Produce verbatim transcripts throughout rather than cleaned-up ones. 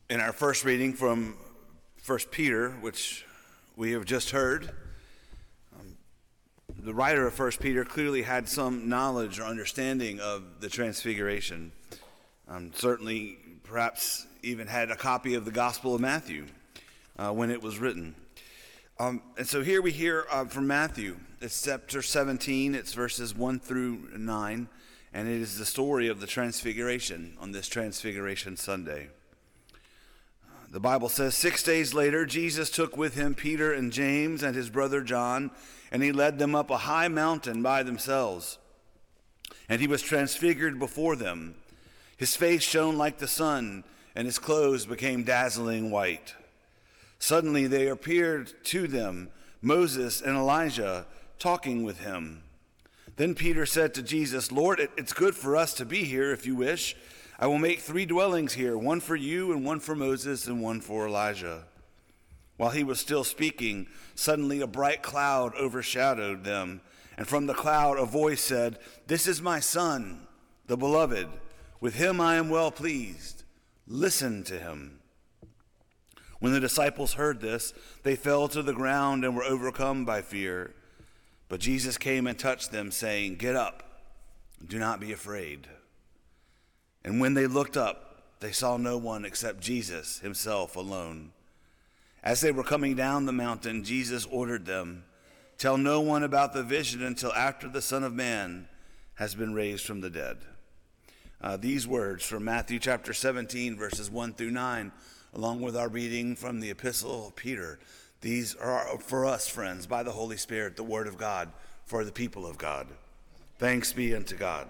In our first reading from First Peter, which we have just heard, um, the writer of First Peter clearly had some knowledge or understanding of the Transfiguration. Um, certainly, perhaps even had a copy of the Gospel of Matthew uh, when it was written. Um, and so here we hear uh, from Matthew. It's chapter seventeen, it's verses one through nine, and it is the story of the Transfiguration on this Transfiguration Sunday. The Bible says, six days later, Jesus took with him Peter and James and his brother John, and he led them up a high mountain by themselves. And he was transfigured before them. His face shone like the sun, and his clothes became dazzling white. Suddenly there appeared to them Moses and Elijah talking with him. Then Peter said to Jesus, "Lord, it's good for us to be here if you wish. I will make three dwellings here, one for you and one for Moses and one for Elijah." While he was still speaking, suddenly a bright cloud overshadowed them, and from the cloud a voice said, "This is my son, the beloved. With him I am well pleased. Listen to him." When the disciples heard this, they fell to the ground and were overcome by fear. But Jesus came and touched them, saying, "Get up, do not be afraid." And when they looked up, they saw no one except Jesus himself alone. As they were coming down the mountain, Jesus ordered them, "Tell no one about the vision until after the Son of Man has been raised from the dead." Uh, these words from Matthew chapter seventeen, verses one through nine, along with our reading from the Epistle of Peter, these are for us, friends, by the Holy Spirit, the Word of God for the people of God. Thanks be unto God.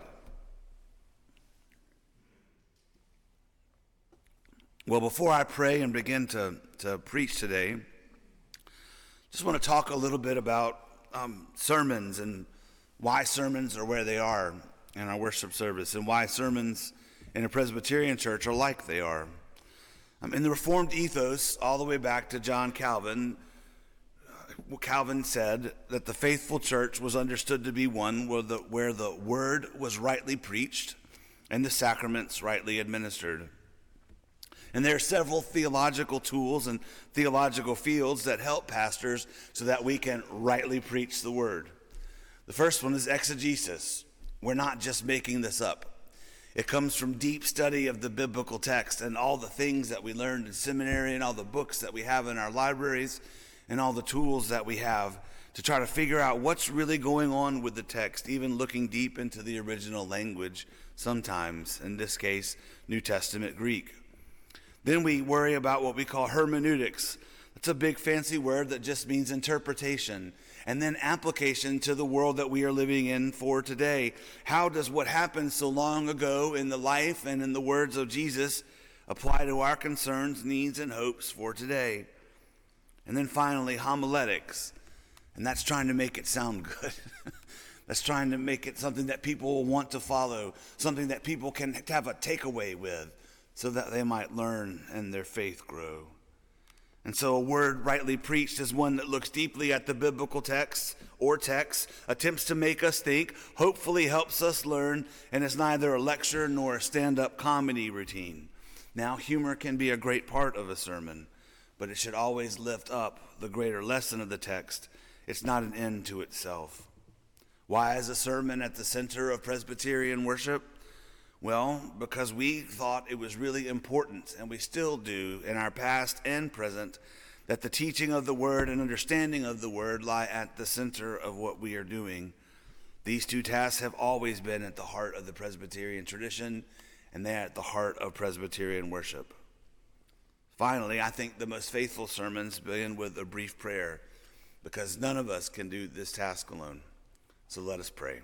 Well, before I pray and begin to, to preach today, just want to talk a little bit about um, sermons and why sermons are where they are in our worship service and why sermons in a Presbyterian church are like they are. Um, in the Reformed ethos, all the way back to John Calvin, uh, Calvin said that the faithful church was understood to be one where the, where the word was rightly preached and the sacraments rightly administered. And there are several theological tools and theological fields that help pastors so that we can rightly preach the word. The first one is exegesis. We're not just making this up. It comes from deep study of the biblical text and all the things that we learned in seminary and all the books that we have in our libraries and all the tools that we have to try to figure out what's really going on with the text, even looking deep into the original language sometimes, in this case, New Testament Greek. Then we worry about what we call hermeneutics. It's a big fancy word that just means interpretation. And then application to the world that we are living in for today. How does what happened so long ago in the life and in the words of Jesus apply to our concerns, needs, and hopes for today? And then finally, homiletics. And that's trying to make it sound good. That's trying to make it something that people will want to follow, something that people can have a takeaway with, so that they might learn and their faith grow. And so a word rightly preached is one that looks deeply at the biblical text or texts, attempts to make us think, hopefully helps us learn, and is neither a lecture nor a stand-up comedy routine. Now, humor can be a great part of a sermon, but it should always lift up the greater lesson of the text. It's not an end to itself. Why is a sermon at the center of Presbyterian worship? Well, because we thought it was really important, and we still do in our past and present, that the teaching of the word and understanding of the word lie at the center of what we are doing. These two tasks have always been at the heart of the Presbyterian tradition, and they are at the heart of Presbyterian worship. Finally, I think the most faithful sermons begin with a brief prayer, because none of us can do this task alone. So let us pray.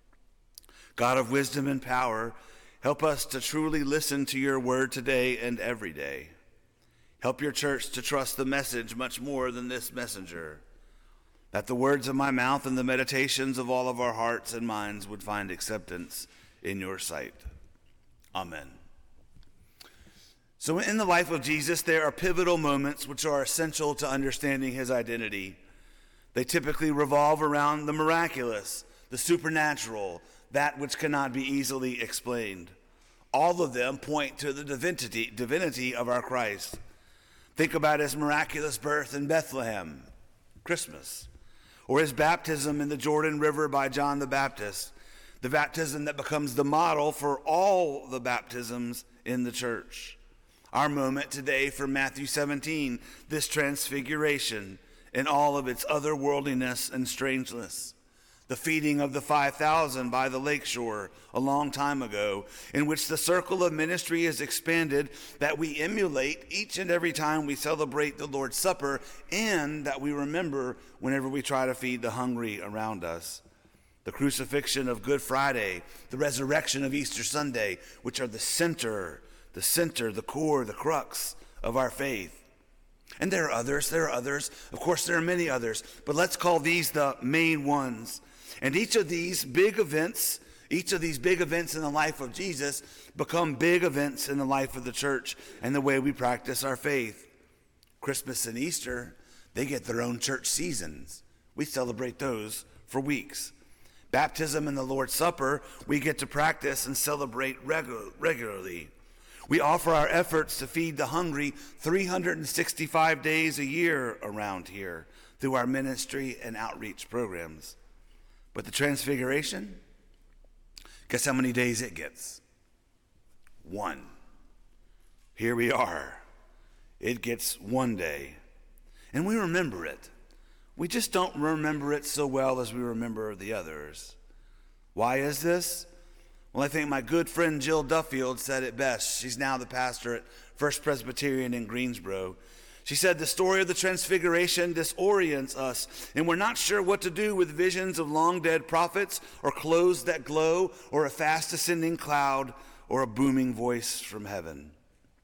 God of wisdom and power, help us to truly listen to your word today and every day. Help your church to trust the message much more than this messenger, that the words of my mouth and the meditations of all of our hearts and minds would find acceptance in your sight. Amen. So in the life of Jesus, there are pivotal moments which are essential to understanding his identity. They typically revolve around the miraculous, the supernatural, that which cannot be easily explained. All of them point to the divinity, divinity of our Christ. Think about his miraculous birth in Bethlehem, Christmas, or his baptism in the Jordan River by John the Baptist, the baptism that becomes the model for all the baptisms in the church. Our moment today from Matthew seventeen, this transfiguration in all of its otherworldliness and strangeness. The feeding of the five thousand by the lakeshore a long time ago, in which the circle of ministry is expanded that we emulate each and every time we celebrate the Lord's Supper, and that we remember whenever we try to feed the hungry around us. The crucifixion of Good Friday, the resurrection of Easter Sunday, which are the center, the center, the core, the crux of our faith. And there are others, there are others. Of course, there are many others, but let's call these the main ones. And each of these big events, each of these big events in the life of Jesus become big events in the life of the church and the way we practice our faith. Christmas and Easter, they get their own church seasons. We celebrate those for weeks. Baptism and the Lord's Supper, we get to practice and celebrate regu- regularly. We offer our efforts to feed the hungry three hundred sixty-five days a year around here through our ministry and outreach programs. But the Transfiguration, guess how many days it gets? One. Here we are. It gets one day. And we remember it. We just don't remember it so well as we remember the others. Why is this? Well, I think my good friend Jill Duffield said it best. She's now the pastor at First Presbyterian in Greensboro. She said, the story of the Transfiguration disorients us, and we're not sure what to do with visions of long-dead prophets or clothes that glow or a fast-ascending cloud or a booming voice from heaven.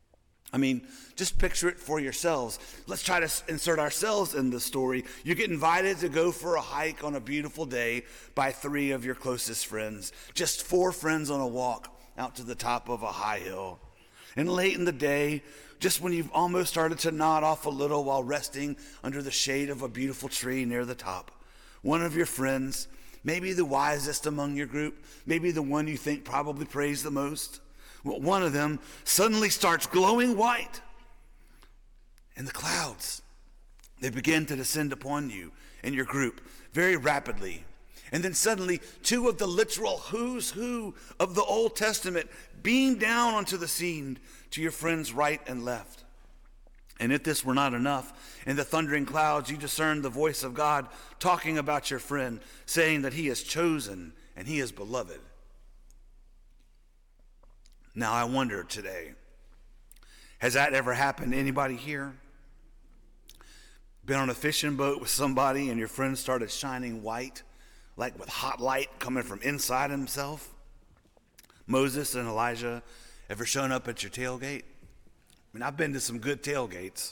I mean, just picture it for yourselves. Let's try to insert ourselves in the story. You get invited to go for a hike on a beautiful day by three of your closest friends, just four friends on a walk out to the top of a high hill. And late in the day, just when you've almost started to nod off a little while resting under the shade of a beautiful tree near the top, one of your friends, maybe the wisest among your group, maybe the one you think probably prays the most, well, one of them suddenly starts glowing white. And the clouds, they begin to descend upon you and your group very rapidly. And then suddenly, two of the literal who's who of the Old Testament beam down onto the scene to your friends' right and left. And if this were not enough, in the thundering clouds, you discern the voice of God talking about your friend, saying that he is chosen and he is beloved. Now, I wonder today, has that ever happened to anybody here? Been on a fishing boat with somebody and your friend started shining white, like with hot light coming from inside himself? Moses and Elijah ever shown up at your tailgate? I mean, I've been to some good tailgates,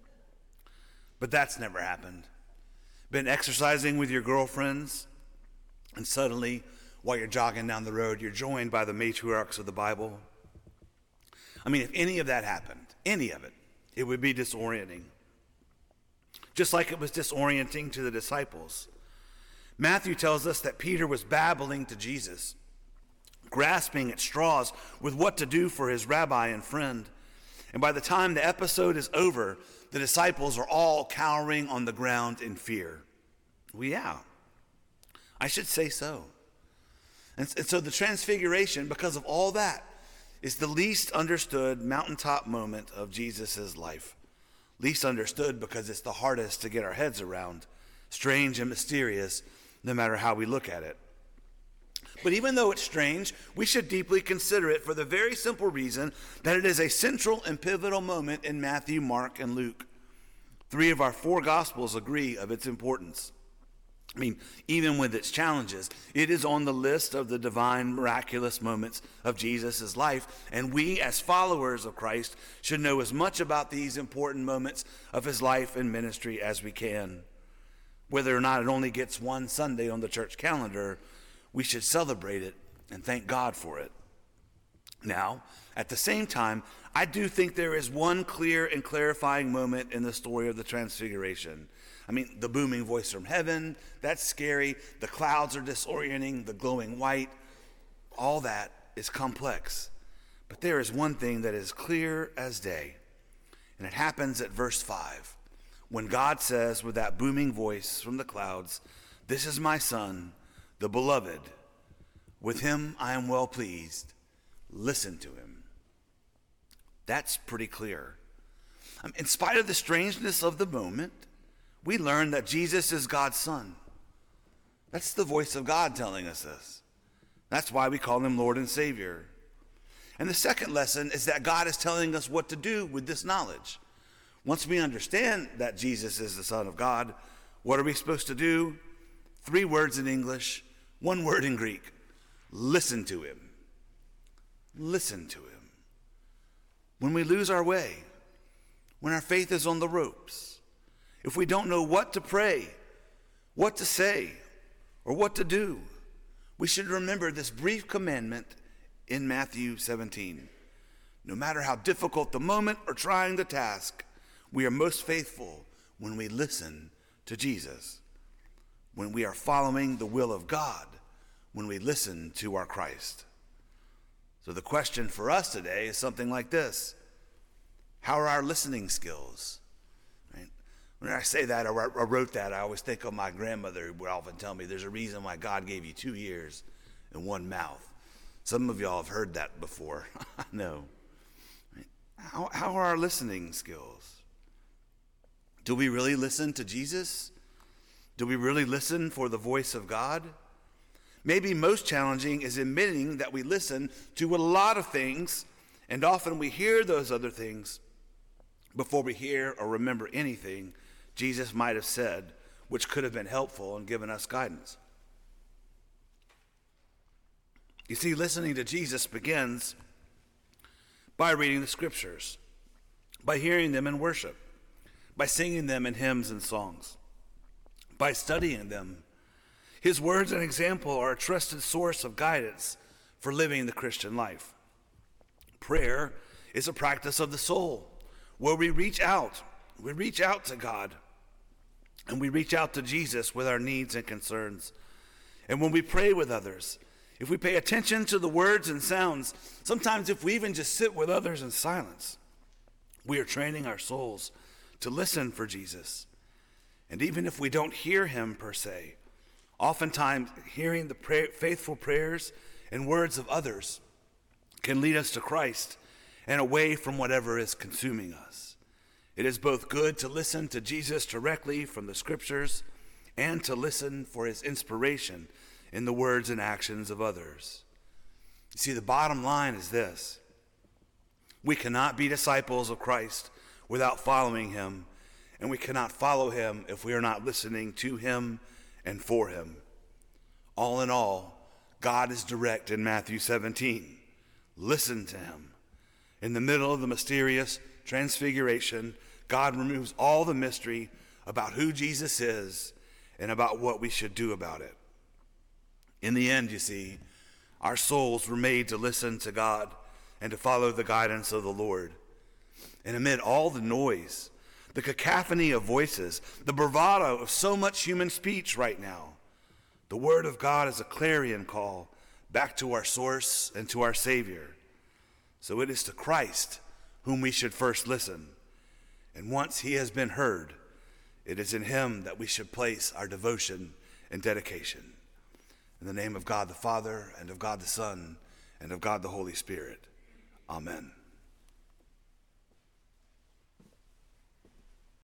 but that's never happened. Been exercising with your girlfriends, and suddenly, while you're jogging down the road, you're joined by the matriarchs of the Bible. I mean, if any of that happened, any of it, it would be disorienting. Just like it was disorienting to the disciples. Matthew tells us that Peter was babbling to Jesus, grasping at straws with what to do for his rabbi and friend. And by the time the episode is over, the disciples are all cowering on the ground in fear. Well, yeah, I should say so. And, and so the Transfiguration, because of all that, is the least understood mountaintop moment of Jesus' life. Least understood because it's the hardest to get our heads around, strange and mysterious, no matter how we look at it. But even though it's strange, we should deeply consider it for the very simple reason that it is a central and pivotal moment in Matthew, Mark, and Luke. Three of our four Gospels agree of its importance. I mean, even with its challenges, it is on the list of the divine, miraculous moments of Jesus' life, and we, as followers of Christ, should know as much about these important moments of his life and ministry as we can. Whether or not it only gets one Sunday on the church calendar, we should celebrate it and thank God for it. Now, at the same time, I do think there is one clear and clarifying moment in the story of the Transfiguration. I mean, the booming voice from heaven, that's scary. The clouds are disorienting, the glowing white. All that is complex. But there is one thing that is clear as day, and it happens at verse five, when God says with that booming voice from the clouds, "This is my Son, the beloved. With him I am well pleased. Listen to him." That's pretty clear. Um, in spite of the strangeness of the moment, we learn that Jesus is God's Son. That's the voice of God telling us this. That's why we call him Lord and Savior. And the second lesson is that God is telling us what to do with this knowledge. Once we understand that Jesus is the Son of God, what are we supposed to do? Three words in English, one word in Greek. Listen to him. Listen to him. When we lose our way, when our faith is on the ropes, if we don't know what to pray, what to say, or what to do, we should remember this brief commandment in Matthew seventeen. No matter how difficult the moment or trying the task, we are most faithful when we listen to Jesus, when we are following the will of God, when we listen to our Christ. So the question for us today is something like this: how are our listening skills? Right? When I say that, or I wrote that, I always think of my grandmother, who would often tell me there's a reason why God gave you two ears and one mouth. Some of y'all have heard that before. I know. Right? How, how are our listening skills? Do we really listen to Jesus? Do we really listen for the voice of God? Maybe most challenging is admitting that we listen to a lot of things, and often we hear those other things before we hear or remember anything Jesus might have said, which could have been helpful and given us guidance. You see, listening to Jesus begins by reading the scriptures, by hearing them in worship, by singing them in hymns and songs, by studying them. His words and example are a trusted source of guidance for living the Christian life. Prayer is a practice of the soul, where we reach out. We reach out to God, and we reach out to Jesus with our needs and concerns. And when we pray with others, if we pay attention to the words and sounds, sometimes if we even just sit with others in silence, we are training our souls to listen for Jesus. And even if we don't hear him per se, oftentimes hearing the pray- faithful prayers and words of others can lead us to Christ and away from whatever is consuming us. It is both good to listen to Jesus directly from the scriptures and to listen for his inspiration in the words and actions of others. You see, the bottom line is this: we cannot be disciples of Christ without following him, and we cannot follow him if we are not listening to him and for him. All in all, God is direct in Matthew seventeen. Listen to him. In the middle of the mysterious transfiguration, God removes all the mystery about who Jesus is and about what we should do about it. In the end, you see, our souls were made to listen to God and to follow the guidance of the Lord. And amid all the noise, the cacophony of voices, the bravado of so much human speech right now, the word of God is a clarion call back to our source and to our Savior. So it is to Christ whom we should first listen. And once he has been heard, it is in him that we should place our devotion and dedication. In the name of God the Father, and of God the Son, and of God the Holy Spirit. Amen.